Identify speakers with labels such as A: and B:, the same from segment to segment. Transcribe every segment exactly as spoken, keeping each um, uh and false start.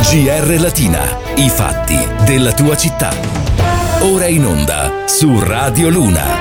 A: G R Latina, i fatti della tua città. Ora in onda su Radio Luna.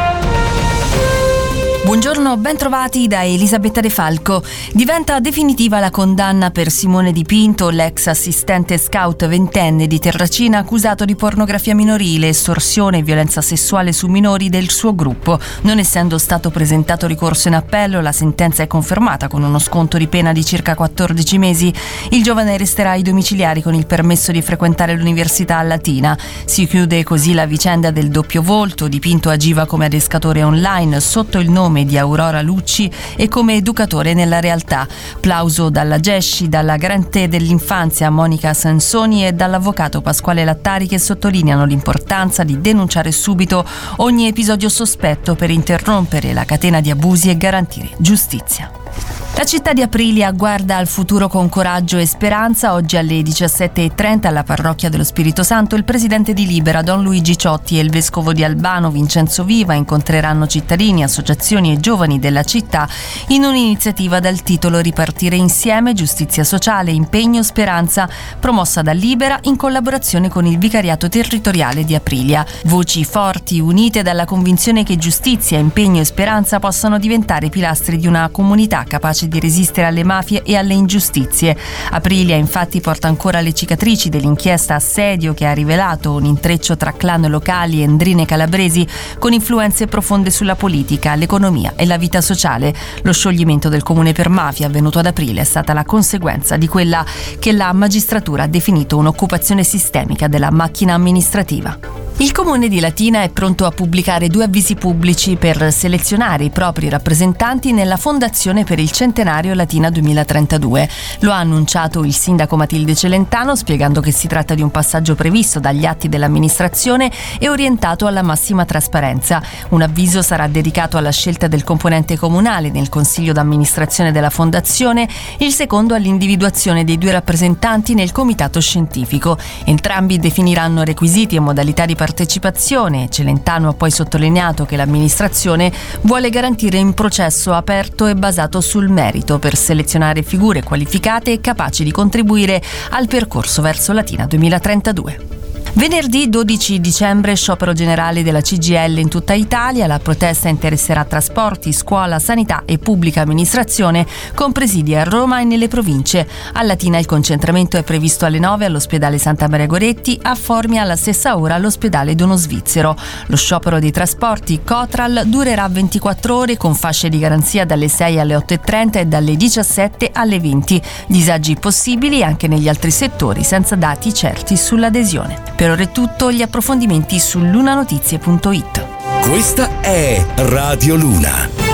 B: Buongiorno, ben trovati da Elisabetta De Falco. Diventa definitiva la condanna per Simone Di Pinto, l'ex assistente scout ventenne di Terracina accusato di pornografia minorile, estorsione e violenza sessuale su minori del suo gruppo. Non essendo stato presentato ricorso in appello, la sentenza è confermata con uno sconto di pena di circa quattordici mesi. Il giovane resterà ai domiciliari con il permesso di frequentare l'università a Latina. Si chiude così la vicenda del doppio volto. Di Pinto agiva come adescatore online sotto il nome di Aurora Lucci e come educatore nella realtà. Plauso dalla Gesci, dalla garante dell'infanzia Monica Sansoni e dall'avvocato Pasquale Lattari, che sottolineano l'importanza di denunciare subito ogni episodio sospetto per interrompere la catena di abusi e garantire giustizia. La città di Aprilia guarda al futuro con coraggio e speranza. Oggi alle diciassette e trenta alla parrocchia dello Spirito Santo il presidente di Libera, Don Luigi Ciotti, e il vescovo di Albano, Vincenzo Viva, incontreranno cittadini, associazioni e giovani della città in un'iniziativa dal titolo Ripartire insieme, giustizia sociale, impegno, speranza, promossa da Libera in collaborazione con il Vicariato Territoriale di Aprilia. Voci forti, unite dalla convinzione che giustizia, impegno e speranza possano diventare pilastri di una comunità capace di resistere alle mafie e alle ingiustizie. Aprilia infatti porta ancora le cicatrici dell'inchiesta assedio che ha rivelato un intreccio tra clan locali e endrine calabresi con influenze profonde sulla politica, l'economia e la vita sociale. Lo scioglimento del comune per mafia avvenuto ad aprile è stata la conseguenza di quella che la magistratura ha definito un'occupazione sistemica della macchina amministrativa. Il comune di Latina è pronto a pubblicare due avvisi pubblici per selezionare i propri rappresentanti nella Fondazione per il Centenario Latina duemilatrentadue. Lo ha annunciato il sindaco Matilde Celentano, spiegando che si tratta di un passaggio previsto dagli atti dell'amministrazione e orientato alla massima trasparenza. Un avviso sarà dedicato alla scelta del componente comunale nel consiglio d'amministrazione della Fondazione, il secondo all'individuazione dei due rappresentanti nel comitato scientifico. Entrambi definiranno requisiti e modalità di partecipazione. Celentano ha poi sottolineato che l'amministrazione vuole garantire un processo aperto e basato sul merito per selezionare figure qualificate e capaci di contribuire al percorso verso Latina duemilatrentadue. Venerdì dodici dicembre, sciopero generale della C G I L in tutta Italia. La protesta interesserà trasporti, scuola, sanità e pubblica amministrazione, con presidi a Roma e nelle province. A Latina il concentramento è previsto alle nove all'ospedale Santa Maria Goretti, a Formia alla stessa ora all'ospedale Dono Svizzero. Lo sciopero dei trasporti Cotral durerà ventiquattro ore con fasce di garanzia dalle sei alle otto e trenta e dalle diciassette alle venti. Disagi possibili anche negli altri settori, senza dati certi sull'adesione. Per ora è tutto, gli approfondimenti su lunanotizie punto it.
A: Questa è Radio Luna.